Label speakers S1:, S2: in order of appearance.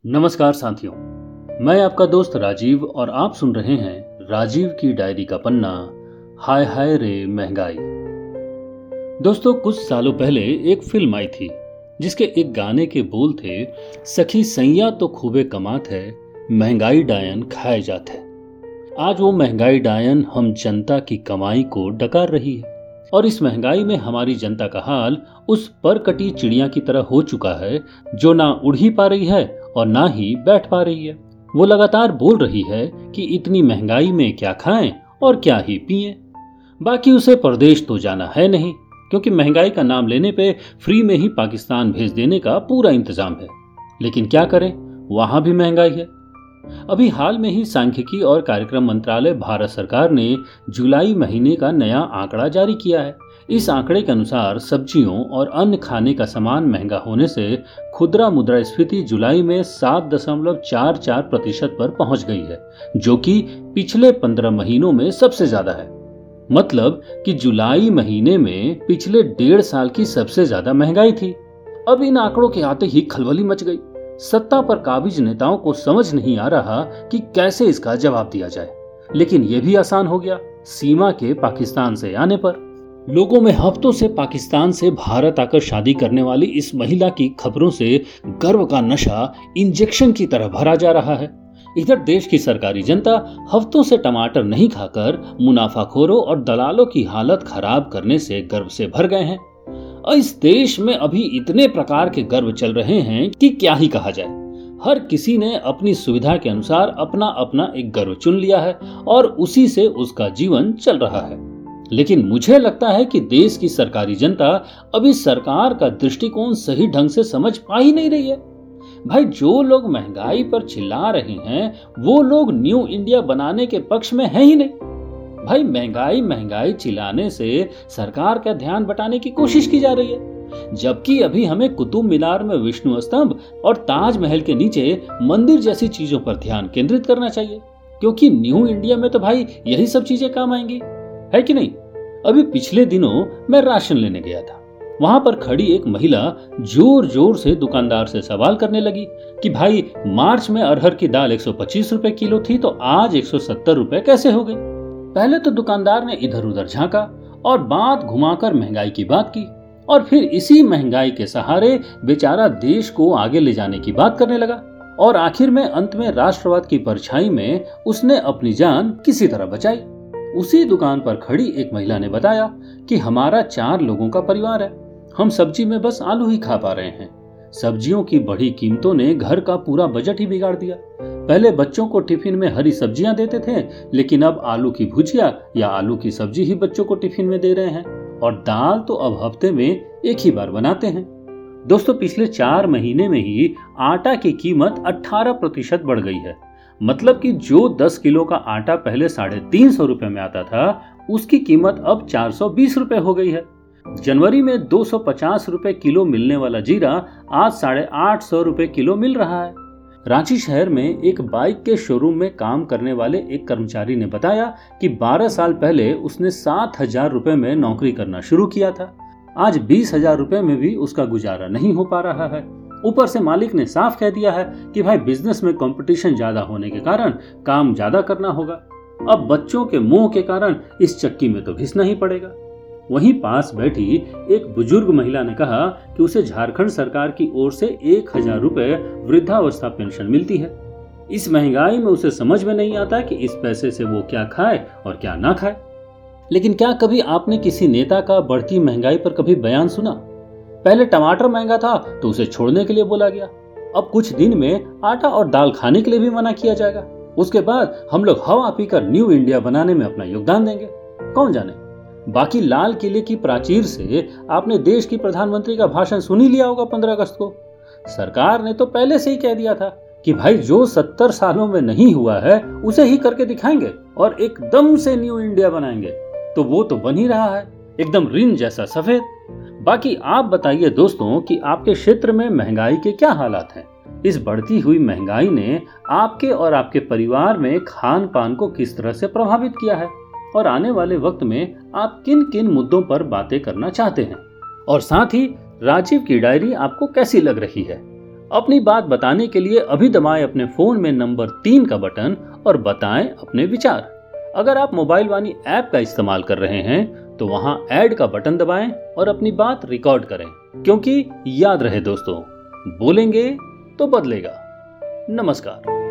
S1: नमस्कार साथियों, मैं आपका दोस्त राजीव और आप सुन रहे हैं राजीव की डायरी का पन्ना हाय हाय रे महंगाई। दोस्तों, कुछ सालों पहले एक फिल्म आई थी जिसके एक गाने के बोल थे, सखी सैया तो खूबे कमात है, महंगाई डायन खाए जात है। आज वो महंगाई डायन हम जनता की कमाई को डकार रही है और इस महंगाई में हमारी जनता का हाल उस पर कटी चिड़िया की तरह हो चुका है जो ना उड़ ही पा रही है और ना ही बैठ पा रही है। वो लगातार बोल रही है कि इतनी महंगाई में क्या खाएं और क्या ही पिएं। बाकी उसे परदेश तो जाना है नहीं, क्योंकि महंगाई का नाम लेने पे फ्री में ही पाकिस्तान भेज देने का पूरा इंतजाम है। लेकिन क्या करें, वहां भी महंगाई है। अभी हाल में ही सांख्यिकी और कार्यक्रम मंत्रालय भारत सरकार ने जुलाई महीने का नया आंकड़ा जारी किया है। इस आंकड़े के अनुसार सब्जियों और अन्य खाने का सामान महंगा होने से खुदरा मुद्रास्फीति जुलाई में 7.44% पर पहुंच गई है, जो कि पिछले 15 महीनों में सबसे ज्यादा है। मतलब कि जुलाई महीने में पिछले 1.5 साल की सबसे ज्यादा महंगाई थी। अब इन आंकड़ों के आते ही खलबली मच गई। सत्ता पर काबिज नेताओं को समझ नहीं आ रहा कि कैसे इसका जवाब दिया जाए, लेकिन यह भी आसान हो गया सीमा के पाकिस्तान से आने पर। लोगों में हफ्तों से पाकिस्तान से भारत आकर शादी करने वाली इस महिला की खबरों से गर्व का नशा इंजेक्शन की तरह भरा जा रहा है। इधर देश की सरकारी जनता हफ्तों से टमाटर नहीं खाकर मुनाफाखोरों और दलालों की हालत खराब करने से गर्व से भर गए हैं। इस देश में अभी इतने प्रकार के गर्व चल रहे हैं कि क्या ही कहा जाए। हर किसी ने अपनी सुविधा के अनुसार अपना अपना एक गर्व चुन लिया है और उसी से उसका जीवन चल रहा है। लेकिन मुझे लगता है कि देश की सरकारी जनता अभी सरकार का दृष्टिकोण सही ढंग से समझ पा ही नहीं रही है। भाई, जो लोग महंगाई पर चिल्ला रहे हैं वो लोग न्यू इंडिया बनाने के पक्ष में है ही नहीं। भाई, महंगाई महंगाई चिल्लाने से सरकार का ध्यान बटाने की कोशिश की जा रही है, जबकि अभी हमें कुतुब मीनार में विष्णु स्तंभ और ताजमहल के नीचे मंदिर जैसी चीजों पर ध्यान केंद्रित करना चाहिए, क्योंकि न्यू इंडिया में तो भाई यही सब चीजें काम आएंगी, है कि नहीं। अभी पिछले दिनों मैं राशन लेने गया था। वहां पर खड़ी एक महिला जोर जोर से दुकानदार से सवाल करने लगी कि भाई, मार्च में अरहर की दाल 125 रुपए किलो थी तो आज 170 रुपए कैसे हो गई। पहले तो दुकानदार ने इधर उधर झांका और बात घुमाकर महंगाई की बात की और फिर इसी महंगाई के सहारे बेचारा देश को आगे ले जाने की बात करने लगा और आखिर में अंत में राष्ट्रवाद की परछाई में उसने अपनी जान किसी तरह बचाई। उसी दुकान पर खड़ी एक महिला ने बताया कि हमारा 4 लोगों का परिवार है, हम सब्जी में बस आलू ही खा पा रहे हैं। सब्जियों की बढ़ी कीमतों ने घर का पूरा बजट ही बिगाड़ दिया। पहले बच्चों को टिफिन में हरी सब्जियां देते थे, लेकिन अब आलू की भुजिया या आलू की सब्जी ही बच्चों को टिफिन में दे रहे हैं और दाल तो अब हफ्ते में एक ही बार बनाते हैं। दोस्तों, पिछले 4 महीने में ही आटा की कीमत 18% बढ़ गई है। मतलब कि जो 10 किलो का आटा पहले 350 रुपए में आता था, उसकी कीमत अब 420 रुपए हो गई है। जनवरी में 250 रुपए किलो मिलने वाला जीरा आज 850 रुपए किलो मिल रहा है। रांची शहर में एक बाइक के शोरूम में काम करने वाले एक कर्मचारी ने बताया कि 12 साल पहले उसने 7,000 रुपए में नौकरी करना शुरू किया था। आज 20,000 रुपए में भी उसका गुजारा नहीं हो पा रहा है। ऊपर से मालिक ने साफ कह दिया है कि भाई, बिजनेस में कंपटीशन ज्यादा होने के कारण काम ज्यादा करना होगा। अब बच्चों के मुंह के कारण इस चक्की में तो घिसना ही पड़ेगा। वहीं पास बैठी एक बुजुर्ग महिला ने कहा कि उसे झारखंड सरकार की ओर से 1,000 रुपए वृद्धावस्था पेंशन मिलती है। इस महंगाई में उसे समझ में नहीं आता कि इस पैसे से वो क्या खाए और क्या ना खाए। लेकिन क्या कभी आपने किसी नेता का बढ़ती महंगाई पर कभी बयान सुना? पहले टमाटर महंगा था तो उसे छोड़ने के लिए बोला गया, अब कुछ दिन में आटा और दाल खाने के लिए भी मना किया जाएगा। उसके बाद हम लोग हवा पीकर न्यू इंडिया बनाने में अपना योगदान देंगे। कौन जाने। बाकी लाल किले की प्राचीर से आपने देश की प्रधानमंत्री का भाषण सुन ही लिया होगा 15 अगस्त को। सरकार ने तो पहले से ही कह दिया था कि भाई, जो 70 सालों में नहीं हुआ है उसे ही करके दिखाएंगे और एकदम से न्यू इंडिया बनाएंगे। तो वो तो बन ही रहा है, एकदम रिन जैसा सफेद। बाकी आप बताइए दोस्तों कि आपके क्षेत्र में महंगाई के क्या हालात हैं। इस बढ़ती हुई महंगाई ने आपके और आपके परिवार में खान पान को किस तरह से प्रभावित किया है और आने वाले वक्त में आप किन किन मुद्दों पर बातें करना चाहते हैं। और साथ ही राजीव की डायरी आपको कैसी लग रही है। अपनी बात बताने के लिए अभी दबाएं अपने फोन में नंबर 3 का बटन और बताएं अपने विचार। अगर आप मोबाइल वाणी ऐप का इस्तेमाल कर रहे हैं तो वहां ऐड का बटन दबाएं और अपनी बात रिकॉर्ड करें, क्योंकि याद रहे दोस्तों, बोलेंगे तो बदलेगा। नमस्कार।